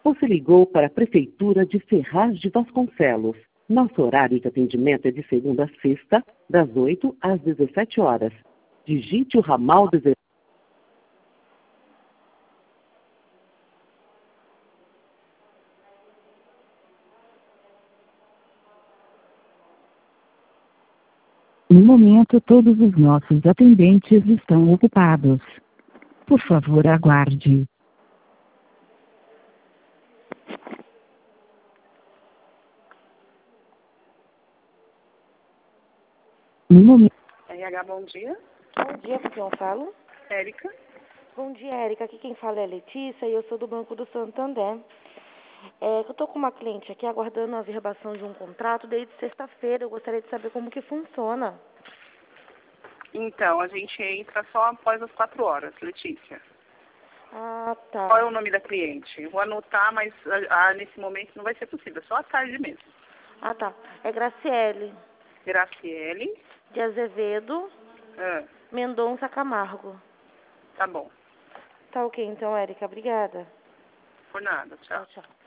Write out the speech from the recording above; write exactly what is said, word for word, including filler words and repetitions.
Você ligou para a Prefeitura de Ferraz de Vasconcelos. Nosso horário de atendimento é de segunda a sexta, das oito às dezessete horas. Digite o ramal desejado. No momento, todos os nossos atendentes estão ocupados. Por favor, aguarde. No momento... R H, bom dia. Bom dia, com quem eu falo? Érica. Bom dia, Érica. Aqui quem fala é a Letícia e eu sou do Banco do Santander. É, eu estou com uma cliente aqui aguardando a averbação de um contrato desde sexta-feira. Eu gostaria de saber como que funciona. Então, a gente entra só após as quatro horas, Letícia. Ah, tá. Qual é o nome da cliente? Vou anotar, mas ah, nesse momento não vai ser possível, só à tarde mesmo. Ah, tá. É Graciele Graciele. de Azevedo Ah, Mendonça Camargo. tá bom. Tá ok, então, Érica. Obrigada. Por nada, tchau. Tchau, tchau.